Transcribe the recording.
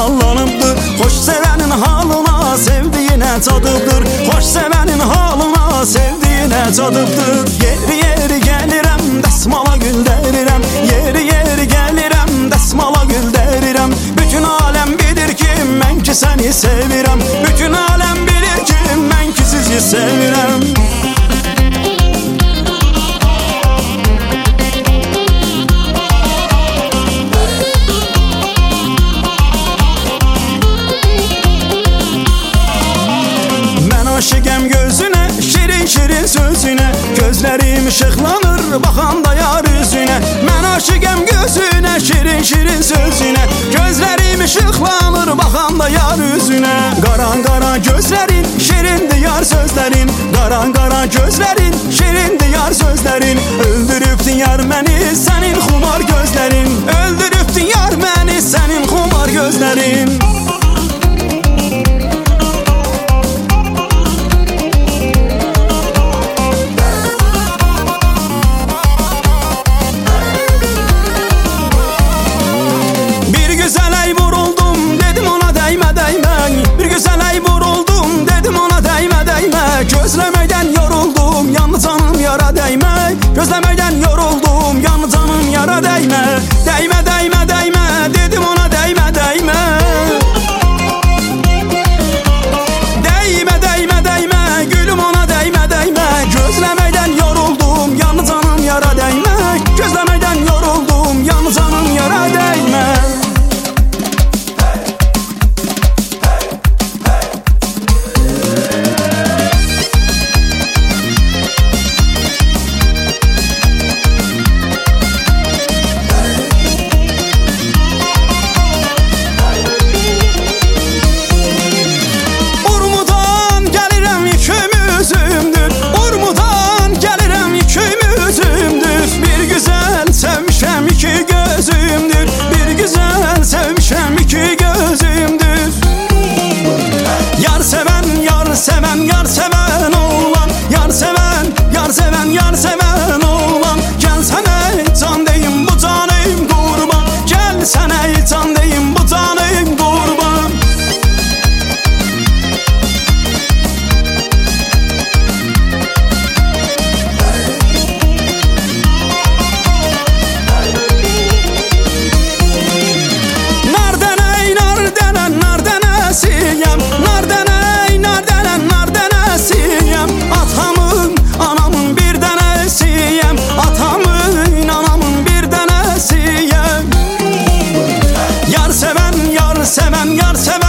sallanıbdır. Xoş sevenin halına, sevdiğine tadıbdır. Xoş sevenin halına, sevdiğine tadıbdır. Yeri yeri gəlirəm, dəsmala gül dərirəm. Yeri yeri gəlirəm, dəsmala gül dərirəm. Bütün aləm bilir ki, mən ki səni sevirəm. Bütün aləm bilir ki, mən ki sizi sevirəm. Aşıqəm gözünə, şirin şirin sözünə. Gözlərim işıqlanır, baxanda yar üzünə. Mən aşıqəm gözünə, şirin şirin sözünə. Gözlərim işıqlanır, baxanda yar üzünə. Qaran qara gözlərin, şirindir yar sözlərin. Qaran qara gözlərin, şirindir yar sözlərin. Öldürübdün yar məni, sənin xumar gözlərin. Öldürübdün yar məni, sənin xumar gözlərin. Gözleməkdən yoruldum, yanı canım yara dəymə. Gözleməkdən yoruldum, yanı canım yara dəymə. Dəymə, dəymə, dəymə, dedim ona dəymə, dəymə. Dəymə, dəymə, dəymə, gülüm ona dəymə, dəymə. Gözleməkdən yoruldum, yanı canım yara dəymə. Gözleməkdən yoruldum, yanı canım yara dəymə. Yar seven oğlan, yar seven, yar seven, yar seven oğlan. Gel sana can deyim, bu canım kurban. Gel sana can deyim, bu canım kurban. Nereden ey, nereden, nereden esiyem. Nereden atamın, anamın bir dənəsiyəm. Atamın, anamın bir dənəsiyəm. Yar seven, yar seven, yar seven